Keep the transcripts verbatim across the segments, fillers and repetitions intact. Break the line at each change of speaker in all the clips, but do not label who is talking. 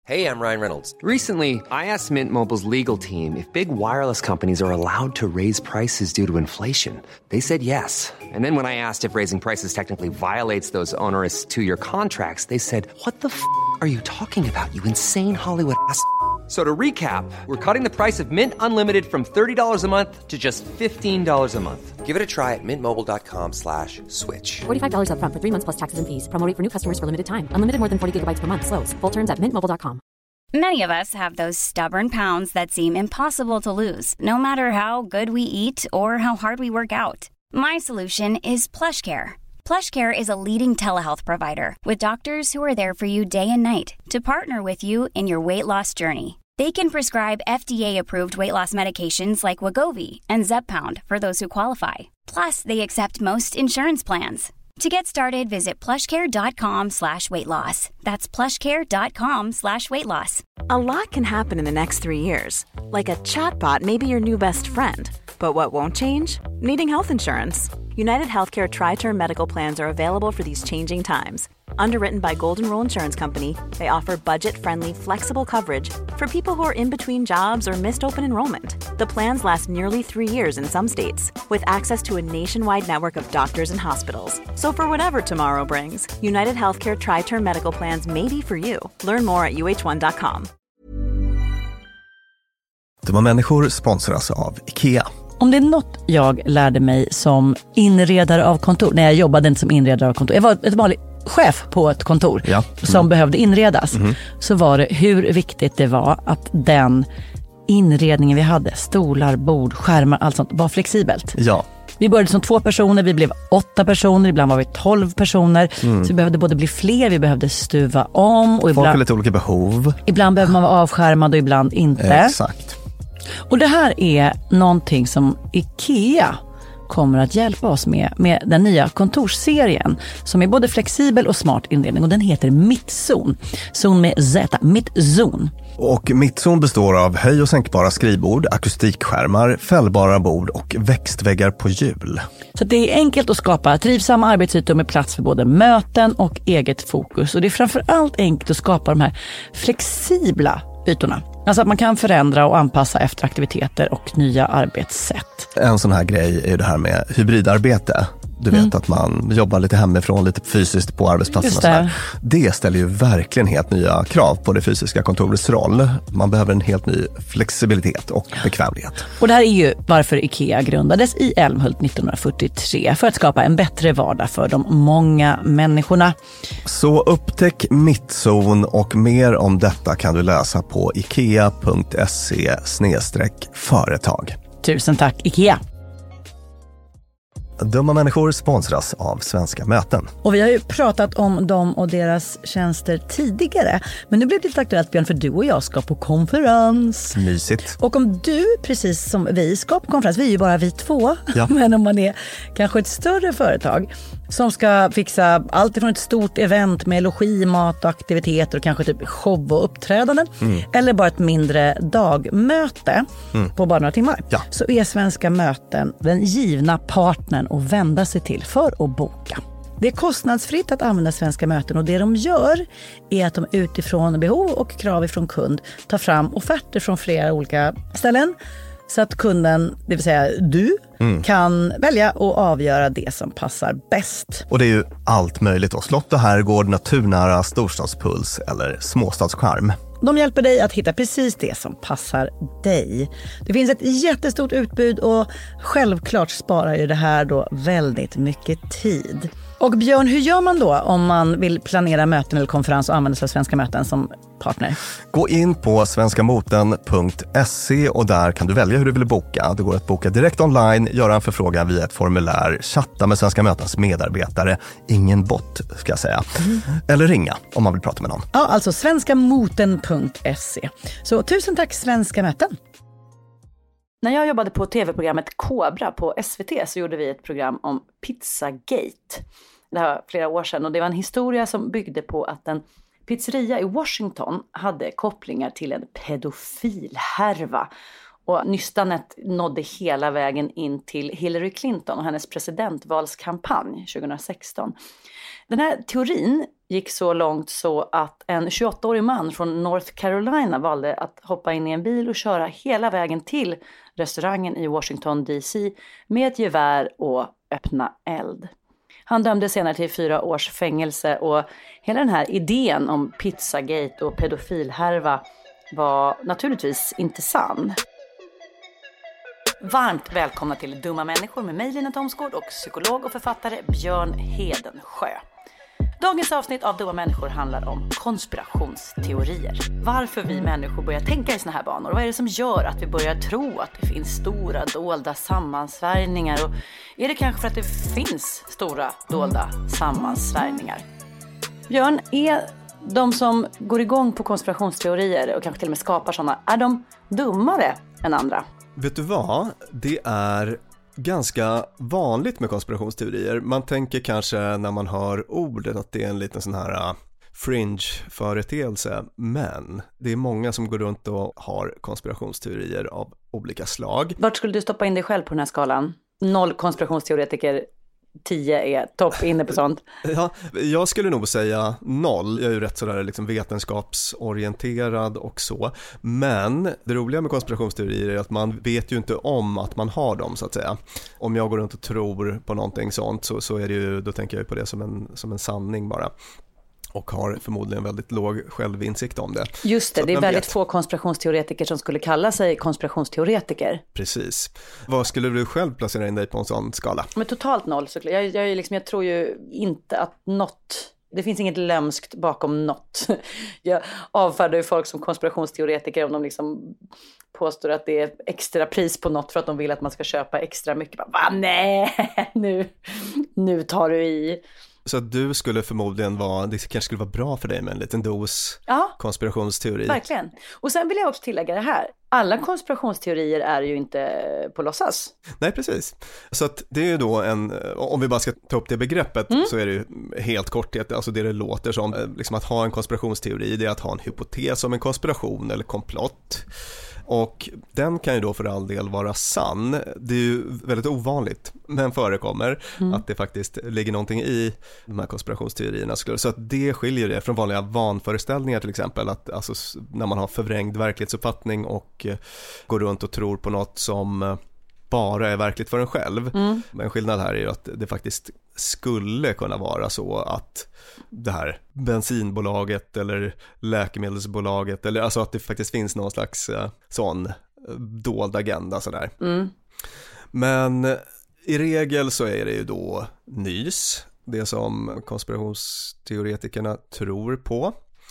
Hey, I'm Ryan Reynolds. Recently, I asked Mint Mobile's legal team if big wireless companies are allowed to raise prices due to inflation. They said yes. And then when I asked if raising prices technically violates those onerous two-year contracts, they said, what the f*** are you talking about, you insane Hollywood ass f- So to recap, we're cutting the price of Mint Unlimited from thirty dollars a month to just fifteen dollars a month. Give it a try at mintmobile.com slash switch.
forty-five dollars up front for three months plus taxes and fees. Promo rate for new customers for limited time. Unlimited more than forty gigabytes per month. Slows full terms at mint mobile dot com.
Many of us have those stubborn pounds that seem impossible to lose, no matter how good we eat or how hard we work out. My solution is PlushCare. PlushCare is a leading telehealth provider with doctors who are there for you day and night to partner with you in your weight loss journey. They can prescribe F D A-approved weight loss medications like Wegovy and Zepbound for those who qualify. Plus, they accept most insurance plans. To get started, visit plushcare.com slash weight loss. That's plushcare.com slash weight loss.
A lot can happen in the next three years. Like a chatbot may be your new best friend. But what won't change? Needing health insurance. United Healthcare Tri-Term Medical Plans are available for these changing times. Underwritten by Golden Rule Insurance Company, they offer budget-friendly, flexible coverage for people who are in between jobs or missed open enrollment. The plans last nearly three years in some states, with access to a nationwide network of doctors and hospitals. So for whatever tomorrow brings, United Healthcare Tri-Term Medical Plans may be for you. Learn more at u h one dot com.
Dumma människor sponsras av IKEA.
Om det är något jag lärde mig som inredare av kontor, när jag jobbade inte som inredare av kontor, jag var ett vanligt chef på ett kontor ja. mm. som behövde inredas, mm. så var det hur viktigt det var att den inredningen vi hade, stolar, bord, skärmar, allt sånt, var flexibelt.
Ja.
Vi började som två personer, vi blev åtta personer, ibland var vi tolv personer. Mm. Så vi behövde både bli fler, vi behövde stuva om. Och
folk
ibland,
har lite olika behov.
Ibland behöver man vara avskärmad och ibland inte.
Exakt.
Och det här är någonting som IKEA kommer att hjälpa oss med, med den nya kontorsserien som är både flexibel och smart inredning, och den heter Mittzon. Zon med Z, Mittzon.
Och Mittzon består av höj- och sänkbara skrivbord, akustikskärmar, fällbara bord och växtväggar på hjul.
Så det är enkelt att skapa trivsamma arbetsytor med plats för både möten och eget fokus. Och det är framförallt enkelt att skapa de här flexibla ytorna. Alltså att man kan förändra och anpassa efter aktiviteter och nya arbetssätt.
En sån här grej är det här med hybridarbete. Du vet mm. att man jobbar lite hemifrån, lite fysiskt på arbetsplatsen. Och det. det ställer ju verkligen helt nya krav på det fysiska kontorets roll. Man behöver en helt ny flexibilitet och bekvämlighet.
Och det här är ju varför IKEA grundades i Älmhult nittonhundrafyrtiotre, för att skapa en bättre vardag för de många människorna.
Så upptäck Mittzon, och mer om detta kan du läsa på ikea punkt se slash företag.
Tusen tack IKEA!
Dumma människor sponsras av Svenska möten.
Och vi har ju pratat om dem och deras tjänster tidigare. Men nu blir det lite aktuellt, Björn, för du och jag ska på konferens.
Mysigt.
Och om du, precis som vi, ska på konferens, vi är ju bara vi två.
Ja.
Men om man är kanske ett större företag som ska fixa allt ifrån ett stort event med logi, mat och aktiviteter och kanske typ show och uppträdanden. Mm. Eller bara ett mindre dagmöte mm. på bara några timmar.
Ja.
Så är Svenska möten den givna partnern att vända sig till för att boka. Det är kostnadsfritt att använda Svenska möten, och det de gör är att de utifrån behov och krav ifrån kund tar fram offerter från flera olika ställen. Så att kunden, det vill säga du, mm. kan välja och avgöra det som passar bäst.
Och det är ju allt möjligt då. Slott och herrgård, naturnära, storstadspuls eller småstadscharm.
De hjälper dig att hitta precis det som passar dig. Det finns ett jättestort utbud, och självklart sparar ju det här då väldigt mycket tid. Och Björn, hur gör man då om man vill planera möten eller konferens och använda sig av Svenska möten som partner?
Gå in på svenskamoten punkt se, och där kan du välja hur du vill boka. Det går att boka direkt online, göra en förfrågan via ett formulär, chatta med Svenska mötens medarbetare, ingen bot ska jag säga, mm. eller ringa om man vill prata med någon.
Ja, alltså svenskamoten punkt se. Så tusen tack Svenska möten. När jag jobbade på tv-programmet Kobra på S V T så gjorde vi ett program om Pizzagate. Det här var flera år sedan, och det var en historia som byggde på att en pizzeria i Washington hade kopplingar till en pedofilhärva. Och nystanet nådde hela vägen in till Hillary Clinton och hennes presidentvalskampanj tjugohundrasexton. Den här teorin gick så långt så att en tjugoåttaårig man från North Carolina valde att hoppa in i en bil och köra hela vägen till restaurangen i Washington D C med ett gevär och öppna eld. Han dömdes senare till fyra års fängelse och hela den här idén om Pizzagate och pedofilhärva var naturligtvis inte sann. Varmt välkomna till Dumma människor med mig Lina Thomsgård och psykolog och författare Björn Hedensjö. Dagens avsnitt av Dumma människor handlar om konspirationsteorier. Varför vi människor börjar tänka i såna här banor. Vad är det som gör att vi börjar tro att det finns stora dolda sammansvärjningar? Och är det kanske för att det finns stora dolda sammansvärjningar? Björn, är de som går igång på konspirationsteorier och kanske till och med skapar sådana, är de dummare än andra?
Vet du vad? Det är ganska vanligt med konspirationsteorier. Man tänker kanske när man hör ordet att det är en liten sån här fringe-företeelse. Men det är många som går runt och har konspirationsteorier av olika slag.
Vart skulle du stoppa in dig själv på den här skalan? Noll konspirationsteoretiker, tio är topp inne på sånt.
Ja, jag skulle nog säga noll. Jag är ju rätt sådär liksom vetenskapsorienterad och så. Men det roliga med konspirationsteorier är att man vet ju inte om att man har dem, så att säga. Om jag går runt och tror på någonting sånt så, så är det ju, då tänker jag på det som en, som en sanning bara. Och har förmodligen väldigt låg självinsikt om det.
Just det,
så
det är väldigt
vet.
få konspirationsteoretiker som skulle kalla sig konspirationsteoretiker.
Precis. Vad skulle du själv placera in dig på en sån skala?
Men totalt noll såklart. Jag, jag, liksom, jag tror ju inte att något, det finns inget lömskt bakom något. Jag avfärdar ju folk som konspirationsteoretiker om de liksom påstår att det är extra pris på något för att de vill att man ska köpa extra mycket. Va? Nej, nu, nu tar du i.
Så att du skulle förmodligen vara, det kanske skulle vara bra för dig med en liten dos
ja,
konspirationsteori.
Verkligen. Och sen vill jag också tillägga det här. Alla konspirationsteorier är ju inte på låtsas.
Nej, precis. Så att det är ju då en, om vi bara ska ta upp det begreppet mm. så är det ju helt korthet, alltså det det låter som, liksom att ha en konspirationsteori, det är att ha en hypotes om en konspiration eller komplott. Och den kan ju då för all del vara sann. Det är ju väldigt ovanligt, men förekommer mm. att det faktiskt ligger någonting i de här konspirationsteorierna. Så att det skiljer det från vanliga vanföreställningar till exempel. Att, alltså, när man har förvrängd verklighetsuppfattning och eh, går runt och tror på något som eh, bara är verkligt för en själv. Mm. Men skillnad här är ju att det faktiskt skulle kunna vara så att det här bensinbolaget eller läkemedelsbolaget, eller alltså att det faktiskt finns någon slags uh, sån uh, dold agenda sådär. Mm. Men uh, i regel så är det ju då nys, det som konspirationsteoretikerna tror på.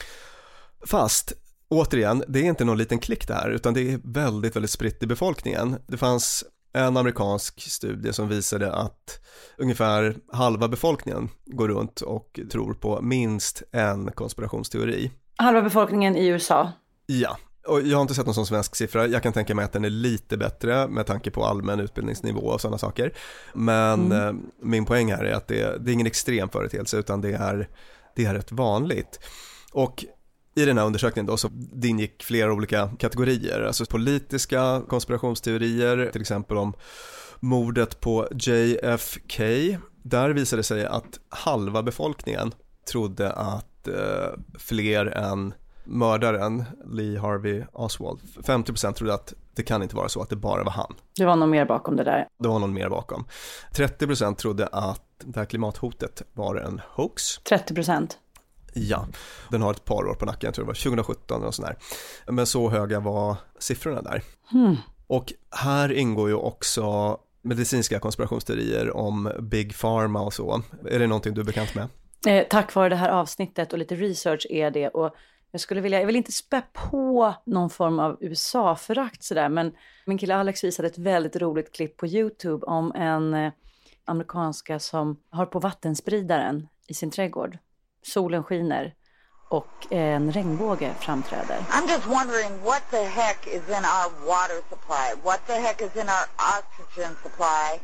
Fast återigen, det är inte någon liten klick det här, utan det är väldigt, väldigt spritt i befolkningen. Det fanns en amerikansk studie som visade att ungefär halva befolkningen går runt och tror på minst en konspirationsteori. Halva
befolkningen i U S A?
Ja, och jag har inte sett någon sån svensk siffra. Jag kan tänka mig att den är lite bättre med tanke på allmän utbildningsnivå och sådana saker. Men mm. min poäng här är att det, det är ingen extrem företeelse, utan det är, det är rätt vanligt. Och i den här undersökningen då så det ingick flera olika kategorier, alltså politiska konspirationsteorier, till exempel om mordet på J F K. Där visade det sig att halva befolkningen trodde att eh, fler än mördaren Lee Harvey Oswald, femtio procent trodde att det kan inte vara så att det bara var han.
Det var någon mer bakom det där.
Det var någon mer bakom. trettio procent trodde att det här klimathotet var en hoax.
trettio procent?
Ja, den har ett par år på nacken, jag tror det var tjugosjutton och sådär. Men så höga var siffrorna där. Hmm. Och här ingår ju också medicinska konspirationsteorier om Big Pharma och så. Är det någonting du är bekant med?
Eh, tack vare det här avsnittet och lite research är det. Och jag skulle vilja, jag vill inte spä på någon form av U S A-förakt sådär. Men min kille Alex visade ett väldigt roligt klipp på YouTube om en eh, amerikanska som har på vattenspridaren i sin trädgård. Solen skiner och en regnbåge framträder.
I'm just wondering what the heck is in our water supply? What the heck is in our oxygen supply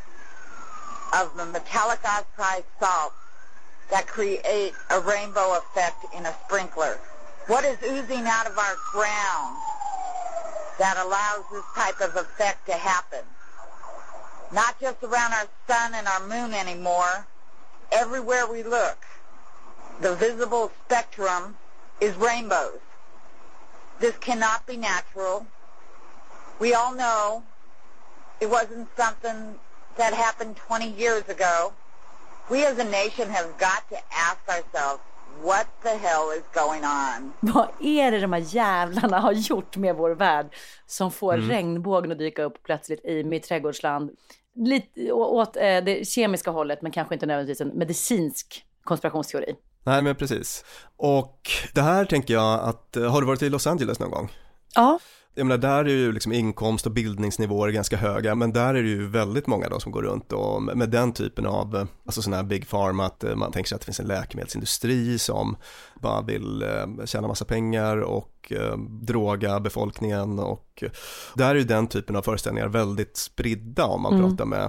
of the metallic oxide salt that create a rainbow effect in a sprinkler? What is oozing out of our ground that allows this type of effect to happen? Not just around our sun and our moon anymore, everywhere we look. the visible spectrum is rainbows. This cannot be natural. We all know it wasn't something that happened twenty years ago. We as a nation have got to ask ourselves, what the hell is going on?
Vad är det de här jävlarna har gjort med vår värld som får mm. regnbågen att dyka upp plötsligt i mitt trädgårdsland? Lite åt eh, det kemiska hållet, men kanske inte nödvändigtvis en medicinsk konspirationsteori.
Nej, men precis. Och det här tänker jag att, har du varit i Los Angeles någon gång?
Ja.
Jag menar, där är ju liksom inkomst- och bildningsnivåer ganska höga, men där är det ju väldigt många då som går runt och med den typen av, alltså sån här big pharma, att man tänker sig att det finns en läkemedelsindustri som bara vill tjäna massa pengar och eh, droga befolkningen, och där är ju den typen av föreställningar väldigt spridda om man mm. pratar med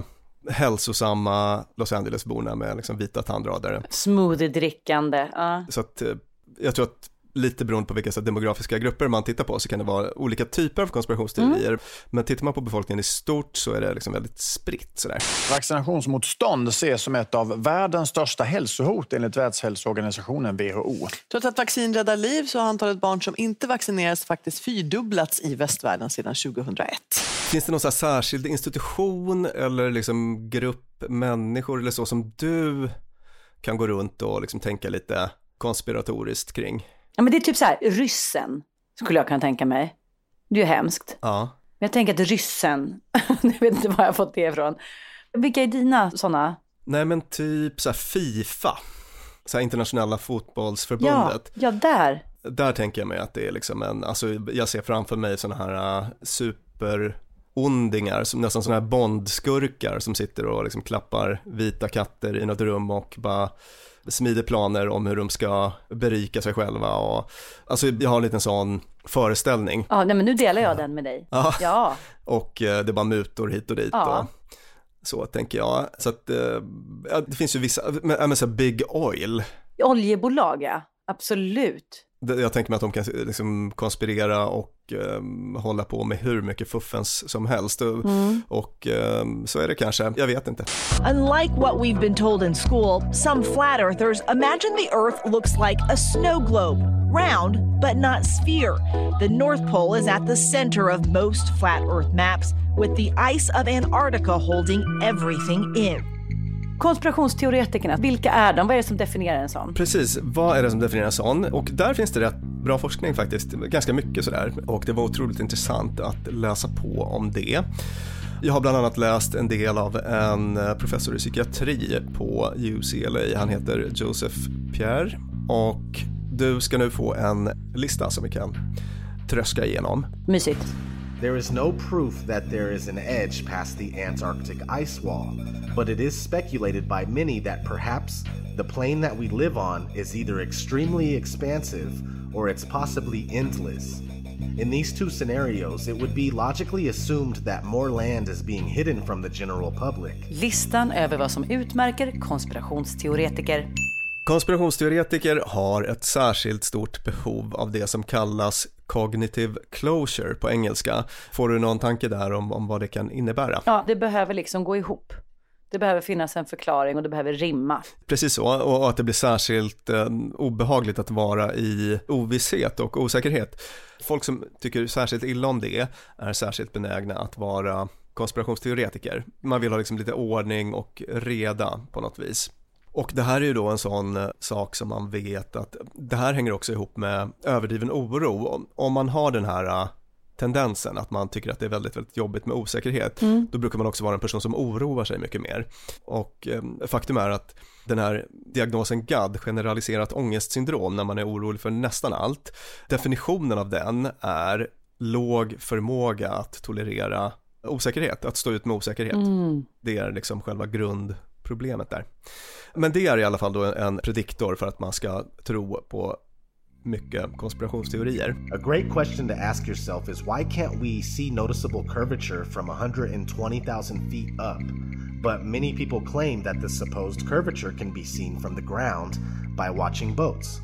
hälsosamma Los Angeles-borna med liksom vita tandradare.
Smoothie-drickande, ja.
Så att jag tror att lite beroende på vilka så demografiska grupper man tittar på så kan det vara olika typer av konspirationsteorier. Mm. Men tittar man på befolkningen i stort så är det liksom väldigt spritt sådär.
Vaccinationsmotstånd ses som ett av världens största hälsohot enligt Världshälsoorganisationen W H O.
Trots att vaccin räddar liv så har antalet barn som inte vaccineras faktiskt fyrdubblats i västvärlden sedan tjugohundraett.
Finns det någon så här särskild institution eller liksom grupp människor eller så som du kan gå runt och liksom tänka lite konspiratoriskt kring?
Ja, men det är typ så här, ryssen skulle jag kunna tänka mig. Det är ju hemskt.
Ja.
Men jag tänker att ryssen, jag vet inte var jag har fått det ifrån. Vilka är dina sådana?
Nej, men typ så här FIFA, så här internationella fotbollsförbundet.
Ja, ja, där.
Där tänker jag mig att det är liksom en, alltså jag ser framför mig såna här uh, superondingar, som nästan såna här bondskurkar som sitter och liksom klappar vita katter i något rum och bara smider planer om hur de ska berika sig själva. Och, alltså jag har en liten sån föreställning.
Ja, nej, men nu delar jag den med dig.
Ja,
ja.
Och eh, det är bara mutor hit och dit. Ja. Och så tänker jag. Så att eh, det finns ju vissa, men, men så Big Oil.
Oljebolag, ja. Absolut.
Jag tänker mig att de kan liksom konspirera och um, hålla på med hur mycket fuffens som helst. Mm. Och um, så är det kanske, jag vet inte.
Unlike what we've been told in school, some flat earthers imagine the earth looks like a snow globe, round but not sphere. The North Pole is at the center of most flat earth maps, with the ice of Antarctica holding everything in.
Konspirationsteoretikerna, vilka är de? Vad är det som definierar en sån?
Precis, vad är det som definierar en sån? Och där finns det rätt bra forskning faktiskt, ganska mycket sådär. Och det var otroligt intressant att läsa på om det. Jag har bland annat läst en del av en professor i psykiatri på U C L A. Han heter Joseph Pierre. Och du ska nu få en lista som vi kan tröska igenom.
Mysigt.
There is no proof that there is an edge past the Antarctic ice wall, but it is speculated by many that perhaps the plane that we live on is either extremely expansive or it's possibly endless. In these two scenarios, it would be logically assumed that more land is being hidden from the general public.
Listan över vad som utmärker konspirationsteoretiker.
Konspirationsteoretiker har ett särskilt stort behov av det som kallas cognitive closure på engelska. Får du någon tanke där om, om vad det kan innebära?
Ja, det behöver liksom gå ihop. Det behöver finnas en förklaring och det behöver rimma.
Precis så, och att det blir särskilt eh, obehagligt att vara i ovisshet och osäkerhet. Folk som tycker särskilt illa om det är särskilt benägna att vara konspirationsteoretiker. Man vill ha liksom lite ordning och reda på något vis. Och det här är ju då en sån sak som man vet att det här hänger också ihop med överdriven oro. Om man har den här tendensen att man tycker att det är väldigt, väldigt jobbigt med osäkerhet, mm. då brukar man också vara en person som oroar sig mycket mer. Och eh, faktum är att den här diagnosen G A D, generaliserat ångestsyndrom, när man är orolig för nästan allt, definitionen av den är låg förmåga att tolerera osäkerhet, att stå ut med osäkerhet. Mm. Det är liksom själva grundproblemet där. Men det är i alla fall då en prediktor för att man ska tro på mycket konspirationsteorier.
A great question to ask yourself is why can't we see noticeable curvature from one hundred twenty thousand feet up? But many people claim that the supposed curvature can be seen from the ground by watching boats.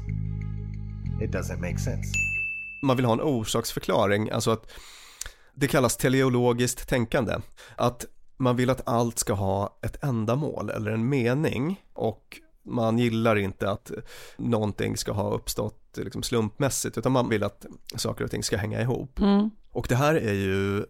It doesn't make sense.
Man vill ha en orsaksförklaring, alltså att det kallas teleologiskt tänkande. Att man vill att allt ska ha ett ändamål eller en mening, och Man gillar inte att någonting ska ha uppstått liksom slumpmässigt, utan man vill att saker och ting ska hänga ihop. Mm. Och det här är ju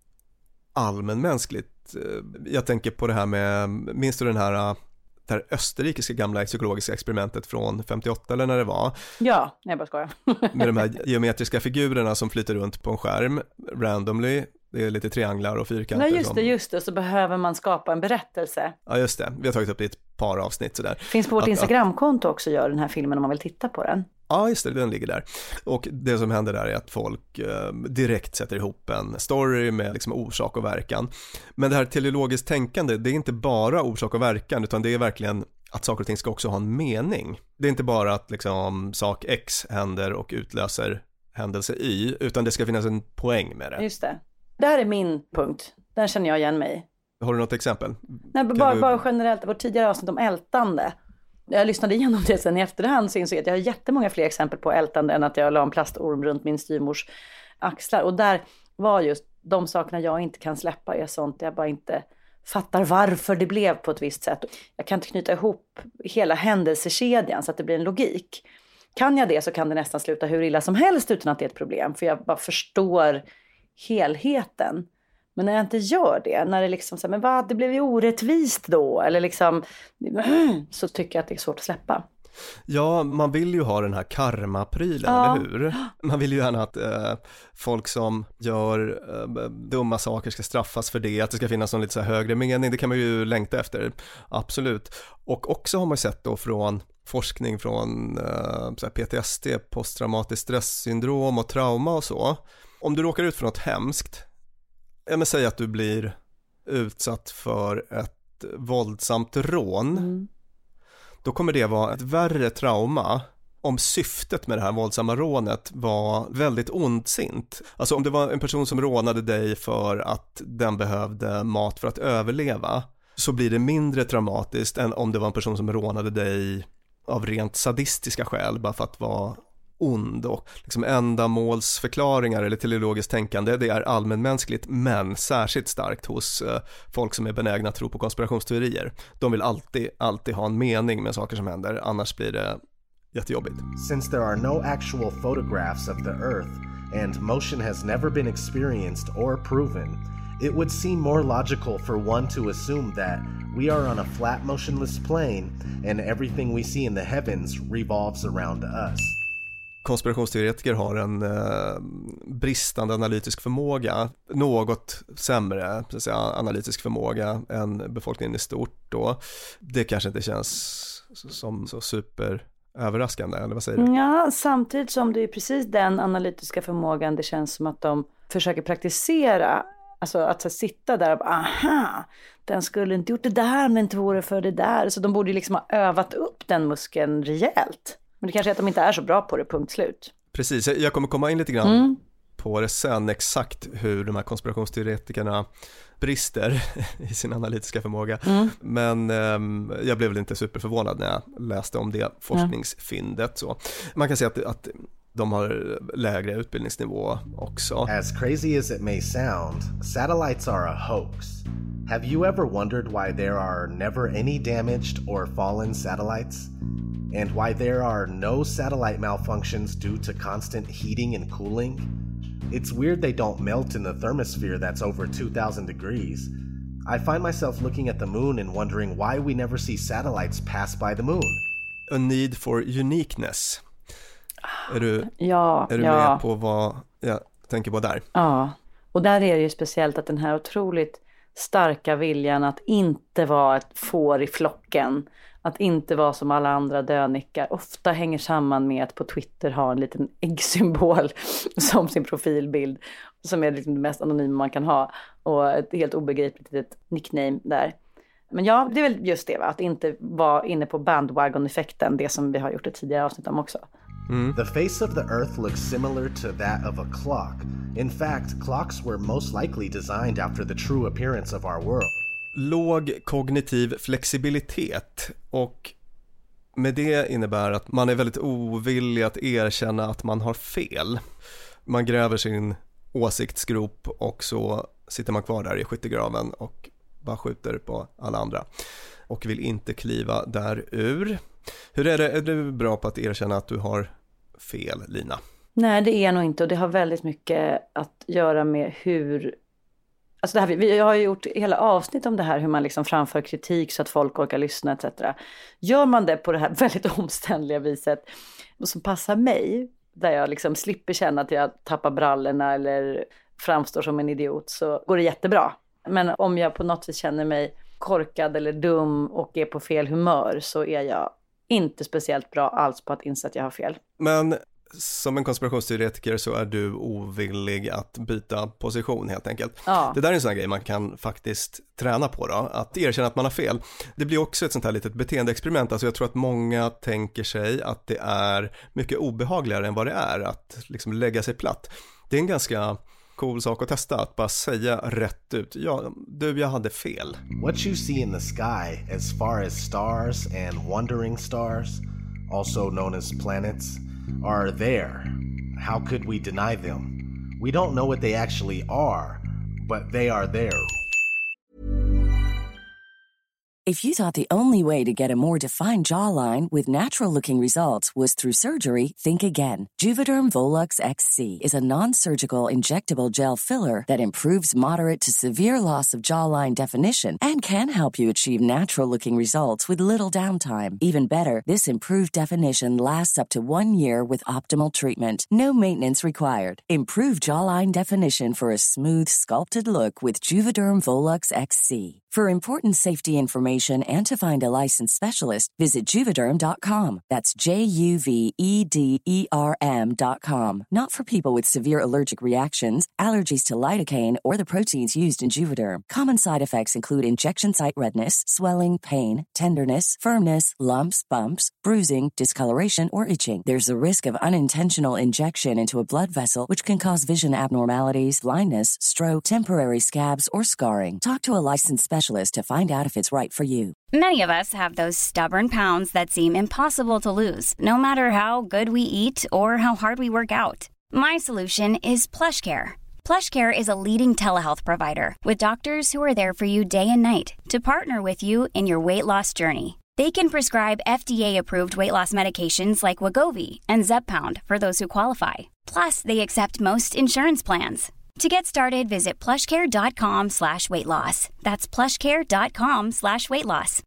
allmänmänskligt. Jag tänker på det här med, minns du den här det här österrikiska gamla psykologiska experimentet från femtioåtta eller när det var?
Ja, jag bara skojar.
Med de här geometriska figurerna som flyter runt på en skärm randomly. Det är lite trianglar och fyrkanter.
Nej, just det, just det. Så behöver man skapa en berättelse.
Ja, just det. Vi har tagit upp det i ett par avsnitt sådär.
Finns på vårt att, Instagramkonto också, gör den här filmen om man vill titta på den.
Ja, just det, den ligger där. Och det som händer där är att folk eh, direkt sätter ihop en story med liksom orsak och verkan. Men det här teleologiskt tänkande, det är inte bara orsak och verkan, utan det är verkligen att saker och ting ska också ha en mening. Det är inte bara att liksom sak X händer och utlöser händelse Y, utan det ska finnas en poäng med det.
Just det. Det här är min punkt. Den känner jag igen mig.
Har du något exempel?
Nej, bara, du... bara generellt, vårt tidigare avsnitt om ältande. Jag lyssnade igenom det sen i efterhand, så insåg jag att jag har jättemånga fler exempel på ältande än att jag la en plastorm runt min styvmors axlar. Och där var just de sakerna jag inte kan släppa är sånt jag bara inte fattar varför det blev på ett visst sätt. Jag kan inte knyta ihop hela händelsekedjan så att det blir en logik. Kan jag det så kan det nästan sluta hur illa som helst utan att det är ett problem. För jag bara förstår helheten. Men när jag inte gör det, när det liksom så här, men vad, det blev ju orättvist då, eller liksom, så tycker jag att det är svårt att släppa.
Ja, man vill ju ha den här karma-prylen, ja. Eller hur? Man vill ju gärna att eh, folk som gör eh, dumma saker ska straffas för det, att det ska finnas någon lite så här högre mening, det kan man ju längta efter, absolut. Och också har man sett då från forskning från eh, så här P T S D, posttraumatiskt stresssyndrom och trauma och så. Om du råkar ut för något hemskt, jag vill säga att du blir utsatt för ett våldsamt rån, mm. då kommer det vara ett värre trauma om syftet med det här våldsamma rånet var väldigt ondsint. Alltså om det var en person som rånade dig för att den behövde mat för att överleva, så blir det mindre traumatiskt än om det var en person som rånade dig av rent sadistiska skäl, bara för att vara ond. Och liksom ändamålsförklaringar eller teleologiskt tänkande, det är allmänmänskligt men särskilt starkt hos uh, folk som är benägna att tro på konspirationsteorier. De vill alltid, alltid ha en mening med saker som händer, annars blir det jättejobbigt.
Since there are no actual photographs of the Earth and motion has never been experienced or proven, it would seem more logical for one to assume that we are on a flat motionless plane and everything we see in the heavens revolves around us.
Konspirationsteoretiker har en eh, bristande analytisk förmåga, något sämre så att säga, analytisk förmåga än befolkningen i stort då. Det kanske inte känns som så super överraskande, eller vad säger du?
Ja, samtidigt som det är precis den analytiska förmågan, det känns som att de försöker praktisera, alltså att så, sitta där och bara, aha, den skulle inte gjort det där men inte vore för det där, så de borde ju liksom ha övat upp den muskeln rejält. Men det kanske är att de inte är så bra på det, punkt slut.
Precis, jag kommer komma in lite grann
mm.
på det sen, exakt hur de här konspirationsteoretikerna brister i sin analytiska förmåga. Mm. Men um, jag blev väl inte superförvånad när jag läste om det forskningsfyndet. Så. Man kan säga att, att de har lägre utbildningsnivå också.
As crazy as it may sound, satellites are a hoax. Have you ever wondered why there are never any damaged or fallen satellites? And why there are no satellite malfunctions due to constant heating and cooling? It's weird they don't melt in the thermosphere that's over two thousand degrees. I find myself looking at the moon and wondering why we never see satellites pass by the moon.
A need for uniqueness. Är du,
ja,
är du
ja.
med på vad jag tänker på där?
Ja, och där är det ju speciellt att den här otroligt starka viljan att inte vara ett får i flocken, att inte vara som alla andra dönickar, ofta hänger samman med att på Twitter ha en liten äggsymbol som sin profilbild, som är liksom det mest anonyma man kan ha, och ett helt obegripligt litet nickname där. Men ja, det är väl just det, va? Att inte vara inne på bandwagon-effekten, det som vi har gjort ett tidigare avsnitt om också.
Mm. The face of the earth looks similar to that of a clock. In fact, clocks were most likely designed after the true appearance of our world.
Låg kognitiv flexibilitet, och med det innebär att man är väldigt ovillig att erkänna att man har fel. Man gräver sin åsiktsgrop och så sitter man kvar där i skyttegraven och bara skjuter på alla andra och vill inte kliva därur. Hur är det? Är du bra på att erkänna att du har fel, Lina?
Nej, det är jag nog inte, och det har väldigt mycket att göra med hur... Alltså det här, vi har ju gjort hela avsnitt om det här, hur man liksom framför kritik så att folk orkar lyssna et cetera. Gör man det på det här väldigt omständliga viset som passar mig, där jag liksom slipper känna att jag tappar brallorna eller framstår som en idiot, så går det jättebra. Men om jag på något vis känner mig korkad eller dum och är på fel humör, så är jag inte speciellt bra alls på att inse att jag har fel.
Men som en konspirationsteoretiker så är du ovillig att byta position helt enkelt.
Ja.
Det där är en sån här grej man kan faktiskt träna på då, att erkänna att man har fel. Det blir också ett sånt här litet beteendeexperiment. Alltså jag tror att många tänker sig att det är mycket obehagligare än vad det är att liksom lägga sig platt. Det är en ganska cool sak att testa, att bara säga rätt ut. Ja, du, jag hade fel.
What you see in the sky as far as stars and wandering stars, also known as planets, are there. How could we deny them? We don't know what they actually are, but they are there.
If you thought the only way to get a more defined jawline with natural-looking results was through surgery, think again. Juvederm Volux X C is a non-surgical injectable gel filler that improves moderate to severe loss of jawline definition and can help you achieve natural-looking results with little downtime. Even better, this improved definition lasts up to one year with optimal treatment. No maintenance required. Improve jawline definition for a smooth, sculpted look with Juvederm Volux X C. For important safety information and to find a licensed specialist, visit Juvederm dot com. That's J U V E D E R M dot com. Not for people with severe allergic reactions, allergies to lidocaine, or the proteins used in Juvederm. Common side effects include injection site redness, swelling, pain, tenderness, firmness, lumps, bumps, bruising, discoloration, or itching. There's a risk of unintentional injection into a blood vessel, which can cause vision abnormalities, blindness, stroke, temporary scabs, or scarring. Talk to a licensed specialist to find out if it's right for you.
Many of us have those stubborn pounds that seem impossible to lose, no matter how good we eat or how hard we work out. My solution is PlushCare. PlushCare is a leading telehealth provider with doctors who are there for you day and night to partner with you in your weight loss journey. They can prescribe F D A-approved weight loss medications like Wegovy and Zepbound for those who qualify. Plus, they accept most insurance plans. To get started, visit plushcare.com slash weight loss. That's plushcare.com slash weight loss.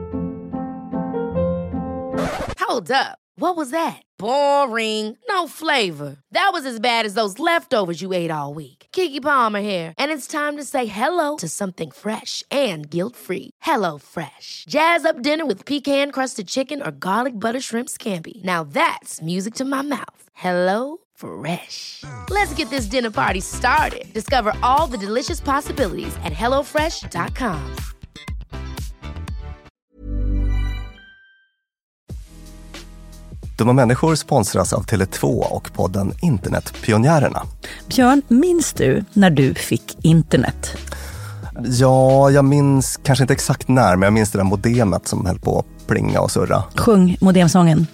Hold up. What was that? Boring. No flavor. That was as bad as those leftovers you ate all week. Keke Palmer here. And it's time to say hello to something fresh and guilt-free. Hello Fresh. Jazz up dinner with pecan-crusted chicken or garlic butter shrimp scampi. Now that's music to my mouth. Hello Fresh. Let's get this dinner party started. Discover all the delicious possibilities at hello fresh dot com.
Dumma människor sponsras av Tele två och podden Internetpionjärerna.
Björn, minns du när du fick internet?
Ja, jag minns kanske inte exakt när, men jag minns det där modemet som höll på att plinga och surra.
Sjung modemsången.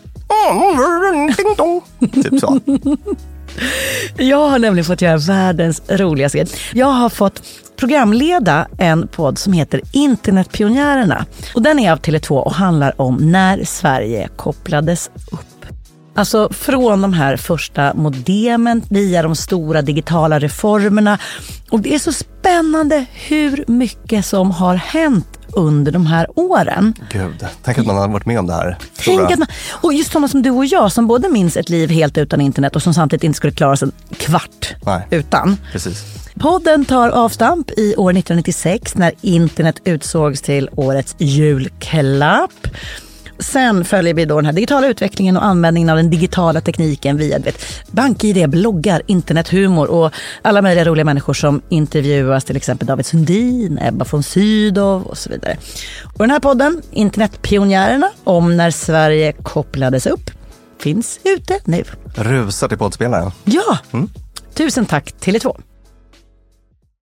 Typ så.
Jag har nämligen fått göra världens roligaste. Jag har fått programleda en podd som heter Internetpionjärerna. Och den är av Tele två och handlar om när Sverige kopplades upp. Alltså från de här första modemen via de stora digitala reformerna. Och det är så spännande hur mycket som har hänt under de här åren.
Gud, tänk att man har varit med om det här.
Tänk att man, och just sådana som du och jag som både minns ett liv helt utan internet och som samtidigt inte skulle klara sig en kvart
Nej.
utan.
Precis.
Podden tar avstamp i år nittonhundranittiosex när internet utsågs till årets julklapp. Sen följer vi då den här digitala utvecklingen och användningen av den digitala tekniken via vet, bank-id, bloggar, internethumor och alla möjliga roliga människor som intervjuas, till exempel David Sundin, Ebba von Sydow och så vidare. Och den här podden, Internetpionjärerna, om när Sverige kopplades upp, finns ute nu.
Rusar till poddspelaren.
Ja, mm. Tusen tack Tele två.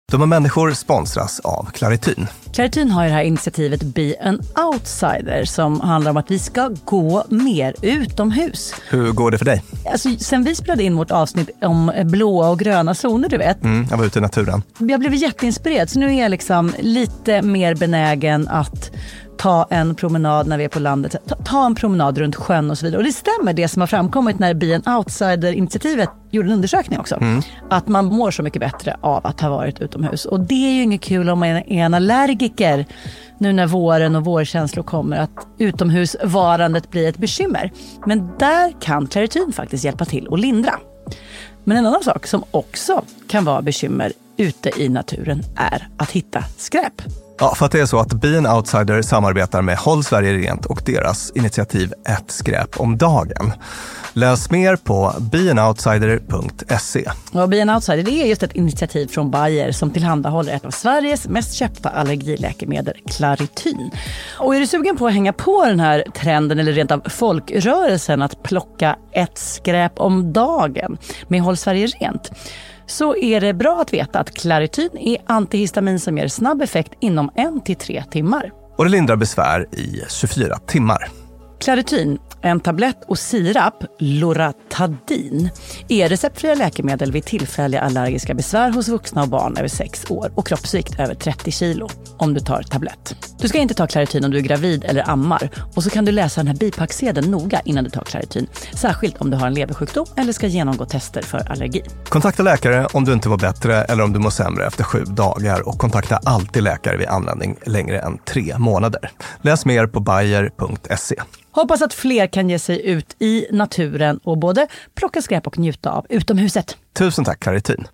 De här människor sponsras av Clarityn.
Clarityn har ju det här initiativet Be an Outsider som handlar om att vi ska gå mer utomhus.
Hur går det för dig?
Alltså, sen vi spelade in vårt avsnitt om blåa och gröna zoner, du vet.
Mm, jag var ute i naturen.
Jag blev jätteinspirerad, så nu är jag liksom lite mer benägen att ta en promenad när vi är på landet. Ta, ta en promenad runt sjön och så vidare. Och det stämmer det som har framkommit när Be an Outsider-initiativet gjorde en undersökning också. Mm. Att man mår så mycket bättre av att ha varit utomhus. Och det är ju inget kul om man är en allergiker nu när våren och vårkänslor kommer, att utomhusvarandet blir ett bekymmer. Men där kan Clarityn faktiskt hjälpa till och lindra. Men en annan sak som också kan vara bekymmer ute i naturen är att hitta skräp.
Ja, för att det är så att Be an Outsider samarbetar med Håll Sverige Rent och deras initiativ Ett skräp om dagen. Läs mer på be an outsider punkt se.
Och Be an Outsider, det är just ett initiativ från Bayer som tillhandahåller ett av Sveriges mest köpta allergiläkemedel, Clarityn. Och är du sugen på att hänga på den här trenden eller rent av folkrörelsen att plocka ett skräp om dagen med Håll Sverige Rent, så är det bra att veta att Clarityn är antihistamin som ger snabb effekt inom en till tre timmar.
Och det lindrar besvär i tjugofyra timmar.
Clarityn, en tablett och sirap, Loratadin, är receptfria läkemedel vid tillfälliga allergiska besvär hos vuxna och barn över sex år och kroppsvikt över trettio kilo om du tar tablett. Du ska inte ta Clarityn om du är gravid eller ammar, och så kan du läsa den här bipacksedeln noga innan du tar Clarityn, särskilt om du har en leversjukdom eller ska genomgå tester för allergi.
Kontakta läkare om du inte var bättre eller om du mår sämre efter sju dagar, och kontakta alltid läkare vid användning längre än tre månader. Läs mer på bayer punkt se.
Hoppas att fler kan ge sig ut i naturen och både plocka skräp och njuta av utomhuset.
Tusen tack, Clarityn.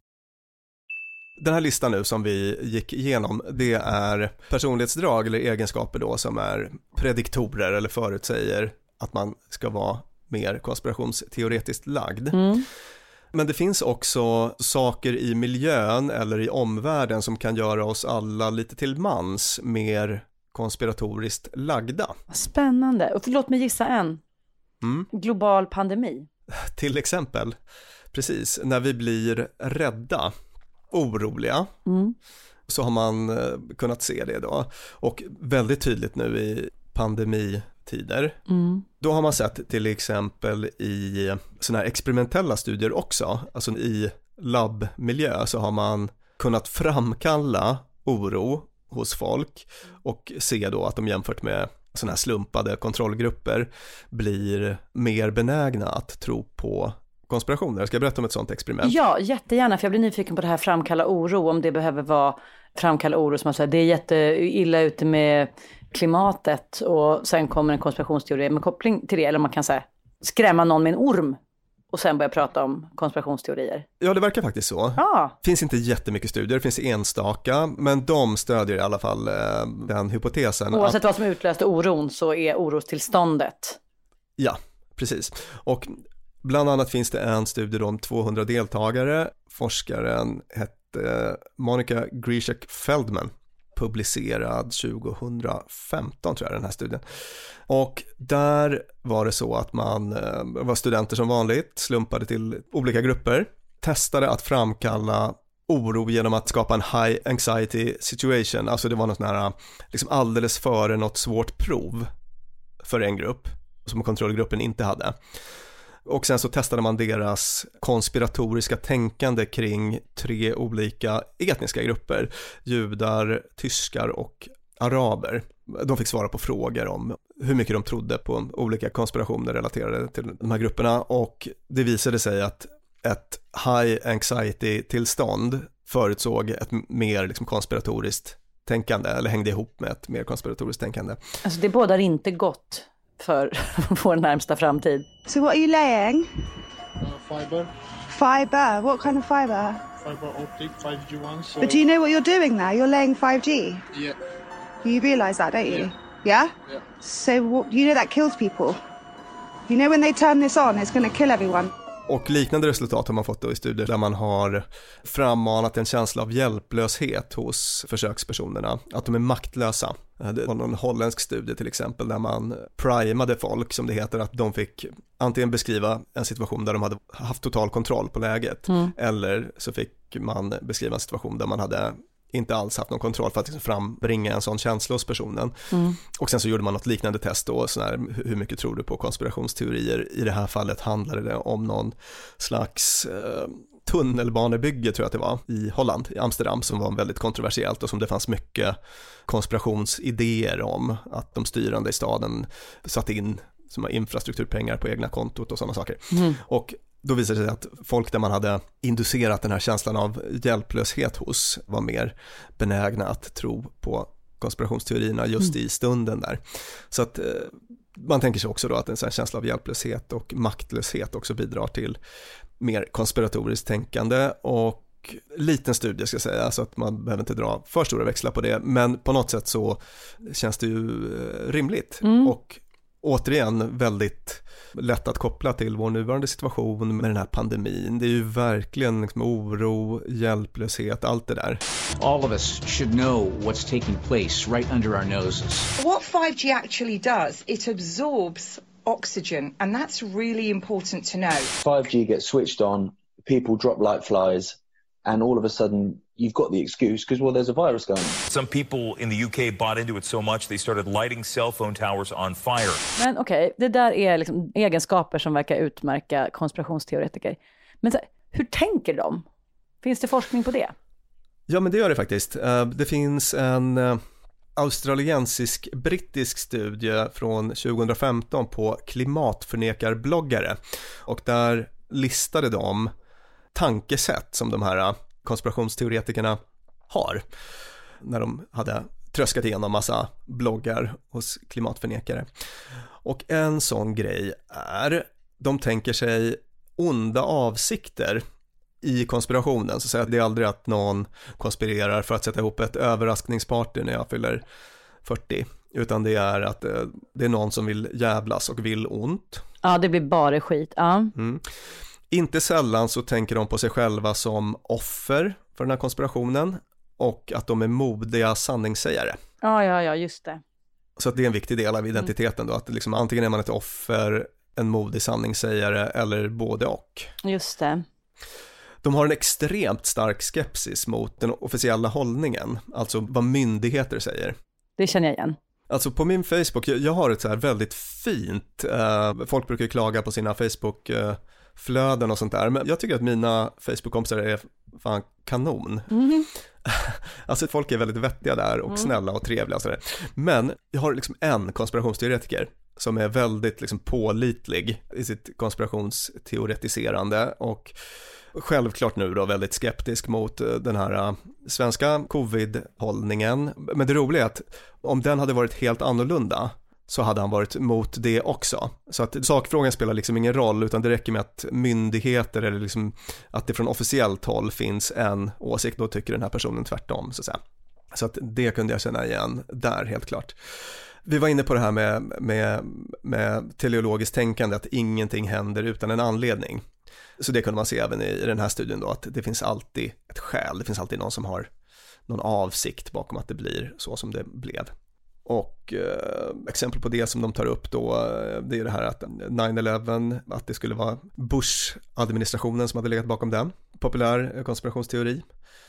Den här listan nu som vi gick igenom, det är personlighetsdrag eller egenskaper då som är prediktorer eller förutsäger att man ska vara mer konspirationsteoretiskt lagd. Mm. Men det finns också saker i miljön eller i omvärlden som kan göra oss alla lite till mans mer konspiratoriskt lagda.
Spännande. Och låt mig gissa en.
Mm.
Global pandemi.
Till exempel. Precis. När vi blir rädda, oroliga, mm. så har man kunnat se det då. Och väldigt tydligt nu i pandemitider. Mm. Då har man sett till exempel i såna här experimentella studier också. Alltså i labbmiljö så har man kunnat framkalla oro hos folk och se då att de jämfört med sådana här slumpade kontrollgrupper blir mer benägna att tro på konspirationer. Jag ska berätta om ett sådant experiment.
Ja, jättegärna, för jag blir nyfiken på det här framkalla oro, om det behöver vara framkalla oro som man säger, det är jätteilla ute med klimatet och sen kommer en konspirationsteori med koppling till det, eller man kan säga skrämma någon med en orm och sen börja prata om konspirationsteorier.
Ja, det verkar faktiskt så.
Ja.
Det finns inte jättemycket studier, det finns enstaka, men de stödjer i alla fall eh, den hypotesen.
Oavsett
att...
vad som utlöste oron så är orostillståndet.
Ja, precis. Och bland annat finns det en studie om tvåhundra deltagare. Forskaren hette Monica Grishek-Feldman, publicerad tjugohundrafemton tror jag den här studien. Och där var det så att man var studenter som vanligt, slumpade till olika grupper, testade att framkalla oro genom att skapa en high anxiety situation. Alltså det var något nära, liksom alldeles före något svårt prov för en grupp som kontrollgruppen inte hade. Och sen så testade man deras konspiratoriska tänkande kring tre olika etniska grupper. Judar, tyskar och araber. De fick svara på frågor om hur mycket de trodde på olika konspirationer relaterade till de här grupperna. Och det visade sig att ett high anxiety-tillstånd förutsåg ett mer liksom konspiratoriskt tänkande, eller hängde ihop med ett mer konspiratoriskt tänkande.
Alltså det bådar inte gott för vår närmsta framtid.
So what are you laying?
Uh, fiber.
Fiber? What kind of fiber?
Fiber optic, five G one. So...
But do you know what you're doing there? You're laying five G?
Yeah.
You realise that, don't you?
Yeah?
Yeah?
Yeah.
So what, you know that kills people? You know when they turn this on, it's going to kill everyone.
Och liknande resultat har man fått då i studier där man har frammanat en känsla av hjälplöshet hos försökspersonerna, att de är maktlösa. Det var någon holländsk studie till exempel där man primade folk, som det heter, att de fick antingen beskriva en situation där de hade haft total kontroll på läget, mm. eller så fick fick man beskriva en situation där man hade inte alls haft någon kontroll för att liksom frambringa en sån känsla hos personen. Mm. Och sen så gjorde man något liknande test då, sån här, hur mycket tror du på konspirationsteorier? I det här fallet handlade det om någon slags eh, tunnelbanebygge, tror jag att det var, i Holland, i Amsterdam, som var väldigt kontroversiellt och som det fanns mycket konspirationsidéer om, att de styrande i staden satt in som har infrastrukturpengar på egna kontot och sådana saker. Mm. Och då visade det sig att folk där man hade inducerat den här känslan av hjälplöshet hos var mer benägna att tro på konspirationsteorierna just mm. i stunden där. Så att eh, man tänker sig också då att en sån här känsla av hjälplöshet och maktlöshet också bidrar till mer konspiratoriskt tänkande. Och liten studie ska jag säga, så att man behöver inte dra för stora växlar på det, men på något sätt så känns det ju eh, rimligt mm. och återigen väldigt lätt att koppla till vår nuvarande situation med den här pandemin. Det är ju verkligen liksom oro, hjälplöshet, allt det där.
All of us should know what's taking place right under our noses.
What five G actually does, it absorbs oxygen, and that's really important to know.
five G gets switched on, people drop like flies, and all of a sudden you've got the excuse because, well, there's a virus going on.
Some people in the U K bought into it so much they started lighting cell phone towers on fire.
Men okej, okay, det där är liksom egenskaper som verkar utmärka konspirationsteoretiker. Men så, hur tänker de? Finns det forskning på det?
Ja, men det gör det faktiskt. Det finns en australiensisk-brittisk studie från tjugohundrafemton på klimatförnekarbloggare. Och där listade de tankesätt som de här konspirationsteoretikerna har när de hade tröskat igenom massa bloggar hos klimatförnekare. Och en sån grej är, de tänker sig onda avsikter i konspirationen. Så säger att det är aldrig att någon konspirerar för att sätta ihop ett överraskningsparty när jag fyller fyrtio, utan det är att det är någon som vill jävlas och vill ont.
Ja, det blir bara skit. Ja.
Mm. Inte sällan så tänker de på sig själva som offer för den här konspirationen och att de är modiga sanningssägare.
Ja, ja, ja, just det.
Så att det är en viktig del av identiteten då, att liksom, antingen är man ett offer, en modig sanningssägare eller både och.
Just det.
De har en extremt stark skepsis mot den officiella hållningen, alltså vad myndigheter säger.
Det känner jag igen.
Alltså på min Facebook, jag, jag har ett så här väldigt fint, eh, folk brukar klaga på sina Facebook eh, flöden och sånt där, men jag tycker att mina Facebook-kompisar är fan kanon. Mm. Alltså folk är väldigt vettiga där och mm. snälla och trevliga och sådär. Men jag har liksom en konspirationsteoretiker som är väldigt liksom pålitlig i sitt konspirationsteoretiserande och självklart nu då väldigt skeptisk mot den här svenska covid-hållningen. Men det roliga är att om den hade varit helt annorlunda så hade han varit mot det också. Så att sakfrågan spelar liksom ingen roll, utan det räcker med att myndigheter eller liksom att det från officiellt håll finns en åsikt, då tycker den här personen tvärtom, så att säga. Så att det kunde jag känna igen där, helt klart. Vi var inne på det här med, med, med teleologiskt tänkande, att ingenting händer utan en anledning. Så det kunde man se även i, i den här studien då, att det finns alltid ett skäl, det finns alltid någon som har någon avsikt bakom att det blir så som det blev. Och eh, exempel på det som de tar upp då, det är det här att nine eleven, att det skulle vara Bush-administrationen som hade legat bakom den. Populär konspirationsteori.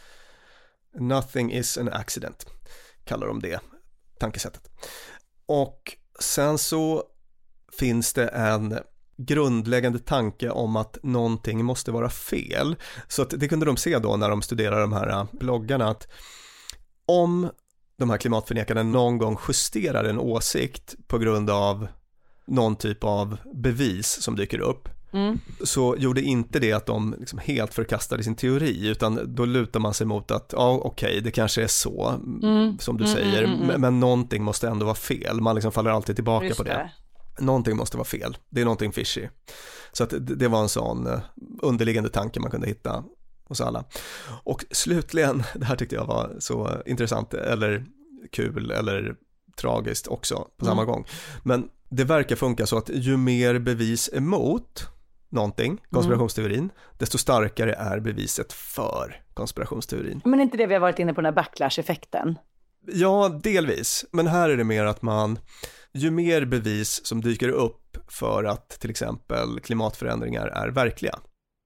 Nothing is an accident, kallar de det tankesättet. Och sen så finns det en grundläggande tanke om att någonting måste vara fel. Så att det kunde de se då när de studerar de här bloggarna, att om de här klimatförnekarna någon gång justerar en åsikt på grund av någon typ av bevis som dyker upp, mm. så gjorde inte det att de liksom helt förkastade sin teori, utan då lutar man sig mot att ja, okej, okay, det kanske är så mm. som du mm, säger, mm, mm, mm. men någonting måste ändå vara fel. Man liksom faller alltid tillbaka Just på det. det. Någonting måste vara fel. Det är någonting fishy. Så att det var en sån underliggande tanke man kunde hitta hos alla. Och slutligen, det här tyckte jag var så intressant eller kul eller tragiskt också på samma mm. gång. Men det verkar funka så att ju mer bevis emot någonting, konspirationsteorin, mm. desto starkare är beviset för konspirationsteorin.
Men är inte det vi har varit inne på, den här backlash-effekten?
Ja, delvis. Men här är det mer att man, ju mer bevis som dyker upp för att till exempel klimatförändringar är verkliga,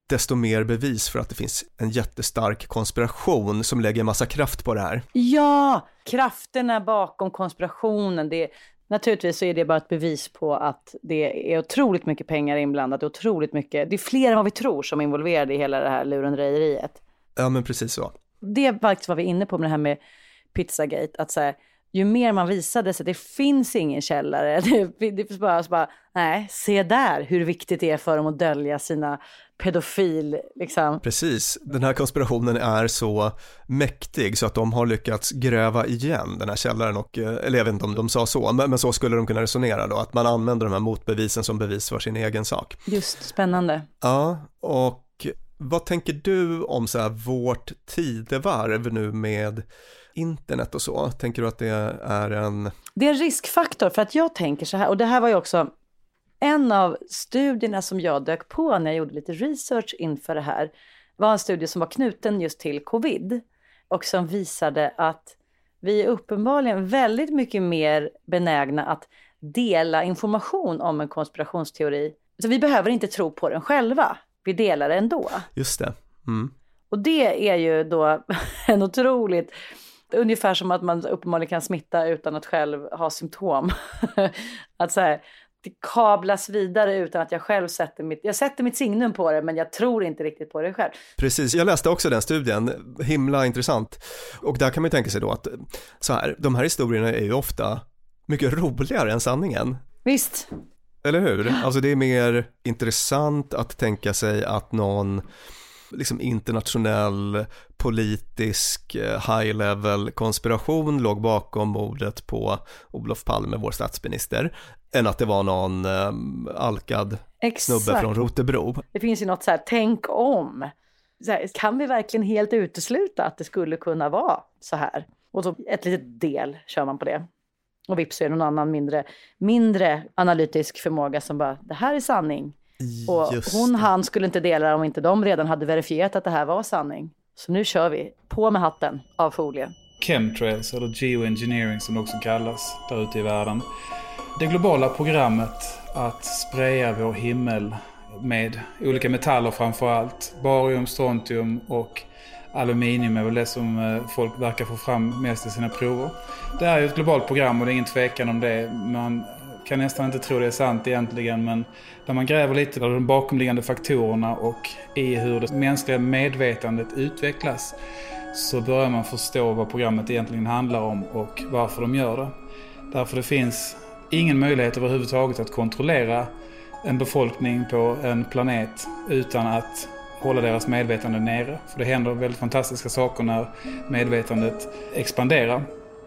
desto mer bevis för att det finns en jättestark konspiration som lägger massa kraft på det här.
Ja, krafterna bakom konspirationen, det, naturligtvis så är det bara ett bevis på att det är otroligt mycket pengar inblandat, otroligt mycket, det är fler än vad vi tror som är involverade i hela det här lurendrejeriet.
Ja, men precis så.
Det är faktiskt vad vi är inne på med det här med Pizzagate, att så här, ju mer man visade så det finns ingen källare, det, det är bara, så bara, nej, se där hur viktigt det är för dem att dölja sina pedofil, liksom.
Precis, den här konspirationen är så mäktig så att de har lyckats gräva igen den här källaren och, eller jag vet inte om de sa så, men, men så skulle de kunna resonera då, att man använder de här motbevisen som bevis för sin egen sak.
Just, spännande.
Ja, och vad tänker du om så här vårt tidevarv nu med internet och så? Tänker du att det är en...
Det är en riskfaktor, för att jag tänker så här, och det här var ju också en av studierna som jag dök på när jag gjorde lite research inför det här, var en studie som var knuten just till covid och som visade att vi är uppenbarligen väldigt mycket mer benägna att dela information om en konspirationsteori. Så vi behöver inte tro på den själva, vi delar det ändå.
Just det. Mm.
Och det är ju då en otroligt... Ungefär som att man uppenbarligen kan smitta utan att själv ha symptom. Att så här, det kablas vidare utan att jag själv sätter mitt... Jag sätter mitt signum på det, men jag tror inte riktigt på det själv.
Precis, jag läste också den studien. Himla intressant. Och där kan man tänka sig då att så här, de här historierna är ju ofta mycket roligare än sanningen.
Visst.
Eller hur? Alltså det är mer intressant att tänka sig att någon... liksom internationell politisk high level konspiration låg bakom mordet på Olof Palme, vår statsminister, än att det var någon um, alkad
Exakt.
snubbe från Rotebro.
Det finns ju något så här, tänk om. Så här, kan vi verkligen helt utesluta att det skulle kunna vara så här? Och så ett litet del kör man på det. Och vips är det någon annan mindre, mindre analytisk förmåga som bara, det här är sanning. Och
Just
hon,
det.
han skulle inte dela det om inte de redan hade verifierat att det här var sanning. Så nu kör vi. På med hatten av folie.
Chemtrails, eller geoengineering som det också kallas där ute i världen. Det globala programmet att spraya vår himmel med olika metaller framförallt. Barium, strontium och aluminium är väl det som folk verkar få fram mest i sina prover. Det är ju ett globalt program och det är ingen tvekan om det. Man kan nästan inte tro det är sant egentligen, men när man gräver lite på de bakomliggande faktorerna och i hur det mänskliga medvetandet utvecklas, så börjar man förstå vad programmet egentligen handlar om och varför de gör det. Därför det finns ingen möjlighet överhuvudtaget att kontrollera en befolkning på en planet utan att hålla deras medvetande nere. För det händer väldigt fantastiska saker när medvetandet expanderar.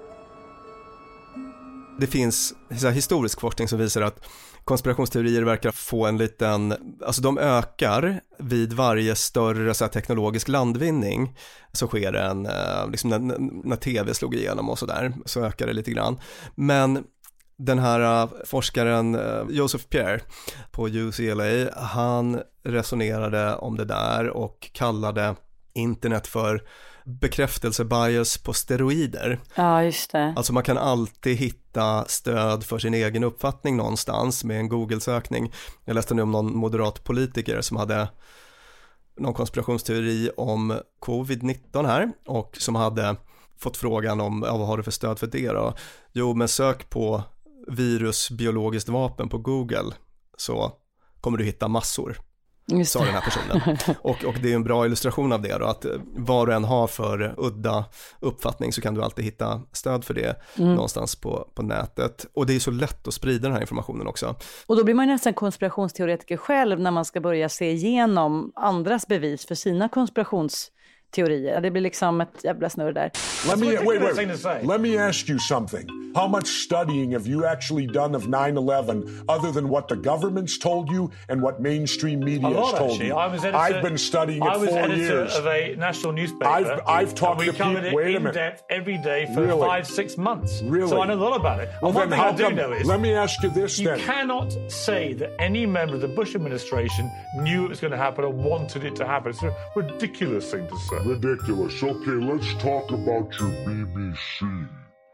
Det finns så här, historisk forskning som visar att konspirationsteorier verkar få en liten, alltså de ökar vid varje större så här, teknologisk landvinning, så sker det en, liksom när, när tv slog igenom och sådär, så ökar det lite grann. Men den här forskaren Joseph Pierre på U C L A, han resonerade om det där och kallade internet för bekräftelsebias på steroider.
Ja, just det.
Alltså man kan alltid hitta stöd för sin egen uppfattning någonstans med en Google-sökning. Jag läste nu om någon moderat politiker som hade någon konspirationsteori om covid nitton här och som hade fått frågan om, ja, vad har du för stöd för det då? Jo, men sök på virus biologiskt vapen på Google så kommer du hitta massor.
Just
sa den här personen. Och, och det är en bra illustration av det då, att vad du än har för udda uppfattning så kan du alltid hitta stöd för det mm. någonstans på, på nätet. Och det är så lätt att sprida den här informationen också.
Och då blir man nästan konspirationsteoretiker själv när man ska börja se igenom andras bevis för sina konspirationsteorier. Det blir liksom ett jävla snurr där.
Let me, wait, wait. Let me ask you something. How much studying have you actually done of nine eleven other than what the government's told you and what mainstream media has told
actually.
you?
I was editor,
I've been studying it
I was
four
editor
years.
of a national newspaper.
I've, I've talked to people.
We
Wait a
in
minute.
depth every day for
Really?
five, six months.
Really?
So I know a lot about it.
Well,
and one
then
thing
how
I do
come,
know is,
let me ask you this
you
then.
cannot say that any member of the Bush administration knew it was going to happen or wanted it to happen. It's a ridiculous thing to say.
Ridiculous. Okay, let's talk about your B B C.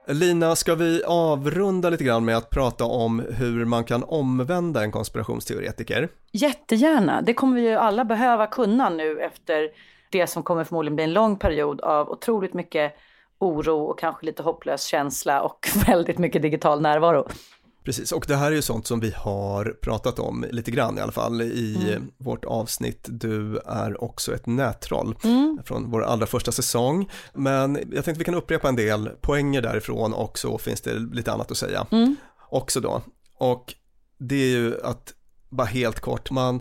Lina, ska vi avrunda lite grann med att prata om hur man kan omvända en konspirationsteoretiker?
Jättegärna. Det kommer vi ju alla behöva kunna nu efter det som kommer förmodligen bli en lång period av otroligt mycket oro och kanske lite hopplös känsla och väldigt mycket digital närvaro.
Precis, och det här är ju sånt som vi har pratat om lite grann i alla fall i mm. vårt avsnitt Du är också ett nättroll mm. från vår allra första säsong. Men jag tänkte vi kan upprepa en del poänger därifrån och så finns det lite annat att säga mm. också då. Och det är ju att, bara helt kort, man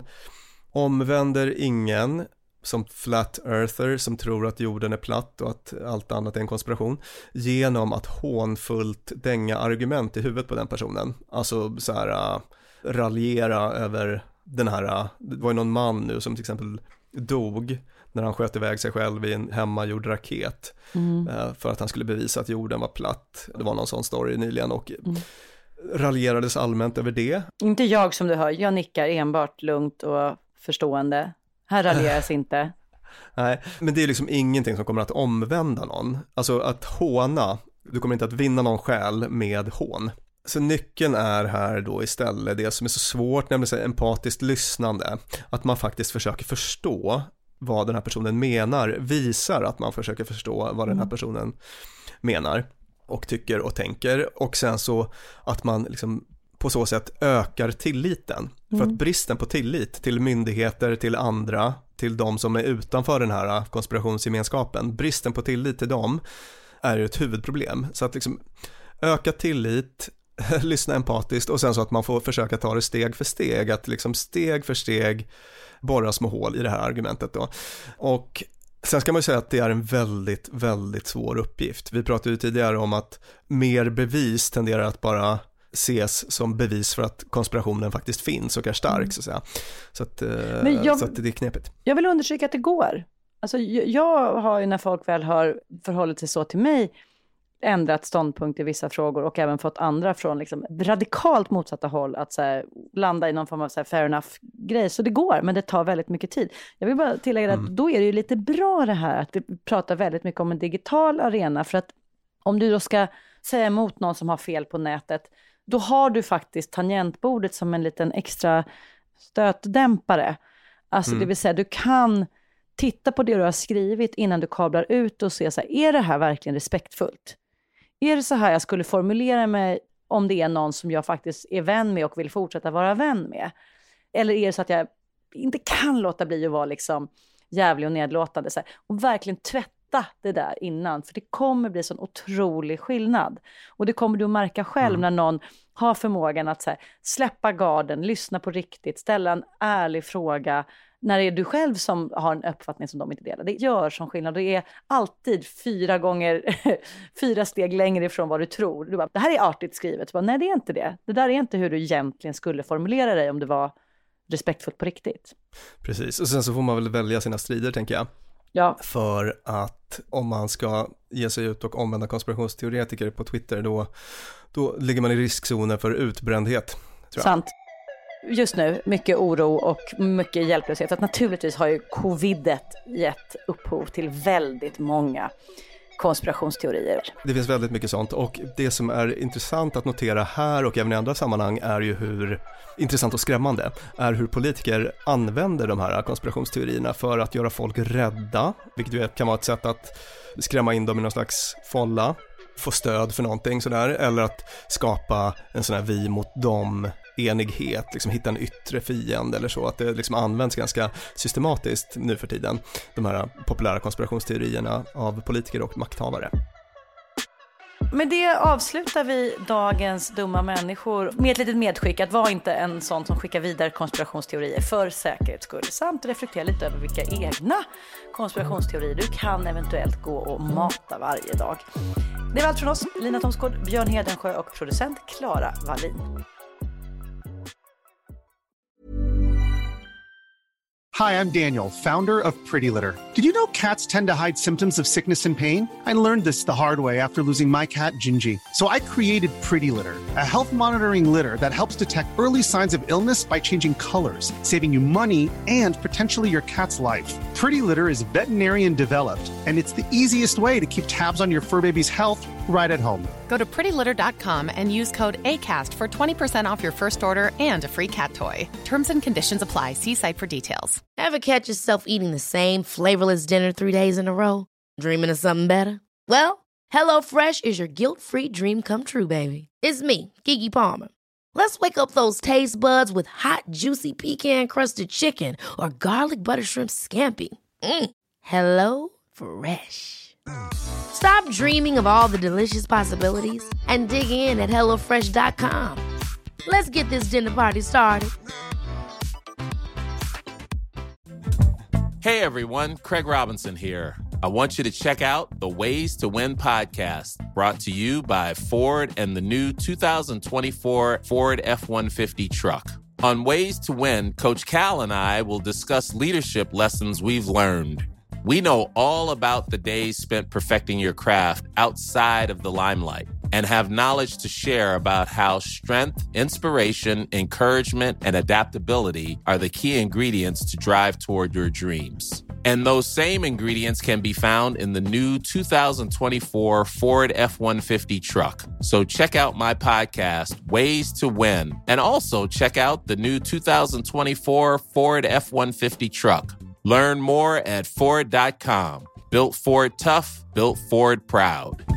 omvänder ingen som flat earther som tror att jorden är platt och att allt annat är en konspiration genom att hånfullt dänga argument i huvudet på den personen. Alltså så här uh, raljera över den här, uh, det var ju någon man nu som till exempel dog när han sköt iväg sig själv i en hemmagjord raket mm. uh, för att han skulle bevisa att jorden var platt. Det var någon sån story nyligen och mm. raljerades allmänt över det.
Inte jag som du hör, jag nickar enbart lugnt och förstående. Här raljeras inte.
Nej, men det är liksom ingenting som kommer att omvända någon. Alltså att håna, du kommer inte att vinna någon själ med hån. Så nyckeln är här då istället det som är så svårt, nämligen så empatiskt lyssnande. Att man faktiskt försöker förstå vad den här personen menar, visar att man försöker förstå vad den här personen menar och tycker och tänker. Och sen så att man liksom på så sätt ökar tilliten. Mm. För att bristen på tillit till myndigheter, till andra, till de som är utanför den här konspirationsgemenskapen, bristen på tillit till dem är ju ett huvudproblem. Så att liksom öka tillit, lyssna empatiskt och sen så att man får försöka ta det steg för steg, att liksom steg för steg borra små hål i det här argumentet då. Och sen ska man ju säga att det är en väldigt, väldigt svår uppgift. Vi pratade ju tidigare om att mer bevis tenderar att bara ses som bevis för att konspirationen faktiskt finns och är stark mm. så att säga. Så att, Men jag, så att det är knepigt.
Jag vill understryka att det går. Alltså, jag, jag har ju när folk väl har förhållit sig så till mig ändrat ståndpunkt i vissa frågor och även fått andra från liksom radikalt motsatta håll att så här, landa i någon form av så här, fair enough-grej. Så det går, men det tar väldigt mycket tid. Jag vill bara tillägga mm. att då är det ju lite bra det här att vi pratar väldigt mycket om en digital arena, för att om du då ska säga emot någon som har fel på nätet, då har du faktiskt tangentbordet som en liten extra stötdämpare. Alltså mm. det vill säga du kan titta på det du har skrivit innan du kablar ut och se så här, är det här verkligen respektfullt? Är det så här jag skulle formulera mig om det är någon som jag faktiskt är vän med och vill fortsätta vara vän med? Eller är det så att jag inte kan låta bli att vara liksom jävlig och nedlåtande så här, och verkligen tvätta det där innan, för det kommer bli sån otrolig skillnad. Och det kommer du att märka själv mm. när någon har förmågan att så här, släppa garden, lyssna på riktigt, ställa en ärlig fråga när det är du själv som har en uppfattning som de inte delar. Det gör sån skillnad. Det är alltid fyra gånger fyra steg längre ifrån vad du tror. Du bara, det här är artigt skrivet. Bara, nej, det är inte det. Det där är inte hur du egentligen skulle formulera dig om det var respektfullt på riktigt.
Precis, och sen så får man väl välja sina strider, tänker jag.
Ja.
För att om man ska ge sig ut och omvända konspirationsteoretiker på Twitter, då, då ligger man i riskzonen för utbrändhet, tror jag.
Sant. Just nu, mycket oro och mycket hjälplöshet. Att naturligtvis har ju covidet gett upphov till väldigt många konspirationsteorier.
Det finns väldigt mycket sånt, och det som är intressant att notera här och även i andra sammanhang är ju hur intressant och skrämmande är hur politiker använder de här konspirationsteorierna för att göra folk rädda, vilket ju kan vara ett sätt att skrämma in dem i någon slags folla, få stöd för någonting sådär, eller att skapa en sån här vi mot dem enighet, liksom hitta en yttre fiende eller så, att det liksom används ganska systematiskt nu för tiden, de här populära konspirationsteorierna av politiker och makthavare.
Med det avslutar vi dagens dumma människor med ett litet medskick att vara inte en sån som skickar vidare konspirationsteorier för säkerhets skull, samt reflektera lite över vilka egna konspirationsteorier du kan eventuellt gå och mata varje dag. Det var allt från oss, Lina Thomsgård, Björn Hedensjö och producent Klara Wallin.
Hi, I'm Daniel, founder of Pretty Litter. Did you know cats tend to hide symptoms of sickness and pain? I learned this the hard way after losing my cat, Gingy. So I created Pretty Litter, a health monitoring litter that helps detect early signs of illness by changing colors, saving you money and potentially your cat's life. Pretty Litter is veterinarian developed, And it's the easiest way to keep tabs on your fur baby's health right at home.
Go to pretty litter dot com and use code ACAST for twenty percent off your first order and a free cat toy. Terms and conditions apply. See site for details.
Ever catch yourself eating the same flavorless dinner three days in a row? Dreaming of something better? Well, HelloFresh is your guilt-free dream come true, baby. It's me, Keke Palmer. Let's wake up those taste buds with hot, juicy pecan-crusted chicken or garlic butter shrimp scampi. Mm. Hello Fresh. Stop dreaming of all the delicious possibilities and dig in at hello fresh dot com. Let's get this dinner party started.
Hey everyone, Craig Robinson here. I want you to check out the Ways to Win podcast, brought to you by Ford and the new two thousand twenty-four Ford F one fifty truck. On Ways to Win, Coach Cal and I will discuss leadership lessons we've learned. We know all about the days spent perfecting your craft outside of the limelight and have knowledge to share about how strength, inspiration, encouragement, and adaptability are the key ingredients to drive toward your dreams. And those same ingredients can be found in the new two thousand twenty-four Ford F one fifty truck. So check out my podcast, Ways to Win, and also check out the new two thousand twenty-four Ford F one fifty truck. Learn more at Ford dot com. Built Ford tough, built Ford proud.